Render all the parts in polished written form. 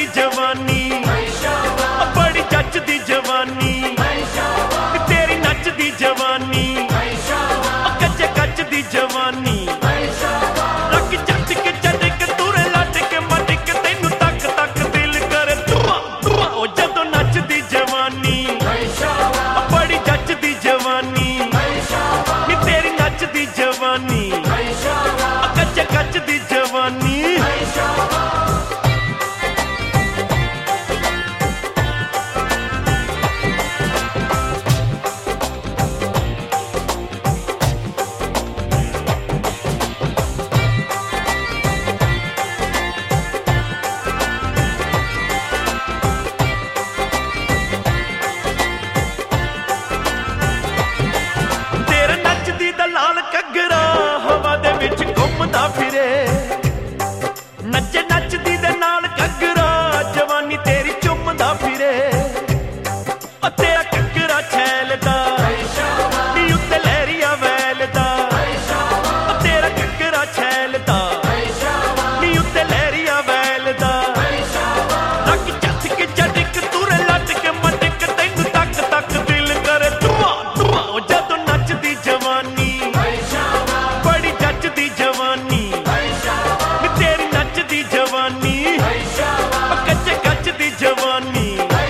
जवानी बड़ी जचदी जवानी तेरी नचदी जवानी कच्चे कच दी जवानी रख जट के चटक तुरे लटक मटक तेनू तक तक दिल करे धुआं धुआं ओ जदों नचदी जवानी बड़ी जचदी जवानी नी तेरी नचदी जवानी कच्चे कच दी जवानी लाल घग्गरा हवा दे विच घुमदा फिरे नचे नचदी दे नाल घग्गरा जवानी तेरी चुमदा फिरे ओ तेरा घग्गरा छैलदा नी उत्ते लहरिया वैलदा ओ तेरा घग्गरा छैलदा नी उत्ते लहरिया वैलदा रख जट के चटक तुरे लटक मटक तैनू तक तक दिल करे धुआं धुआं ओ जदों नचदी जवानी बड़ी जचदी जवानी तेरी नचदी जवानी कच्चे कच दी जवानी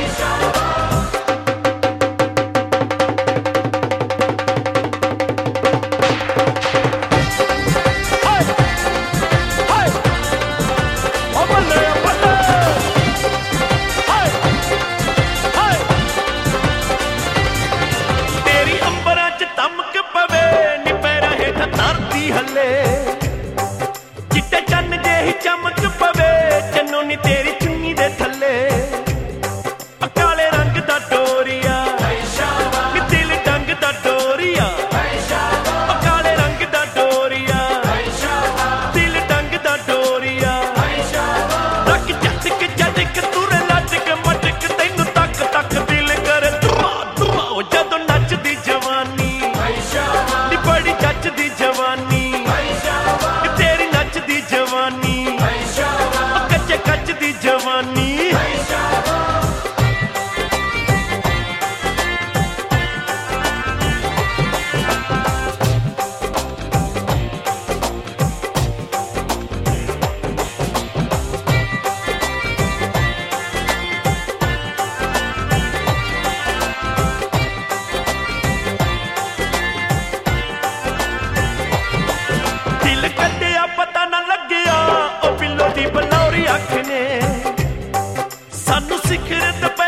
तेरी अंबरां च तमक पवे नी पैरां हेठ धरती हले चिट्टे चन्न जेही चमक पवे चन्नो नी तेरी चुन्नी दे थल्ले काले रंग दा डोरिया नी दिल डंग दा डोरिया काले रंग दा डोरिया दिल डंग दा डोरिया रख झटक झटक तुरे लटक मटक तैनू तक तक दिल करे धुआं धुआं ओ जदों नचदी जवानी नी बड़ी जचदी जवानी तेरी नचदी जवानी कच्चे कच दी जवानी दिल कद्दिया पता ना लग्गिया ओ बिल्लो दी बलौरी अख ने सानू सिखर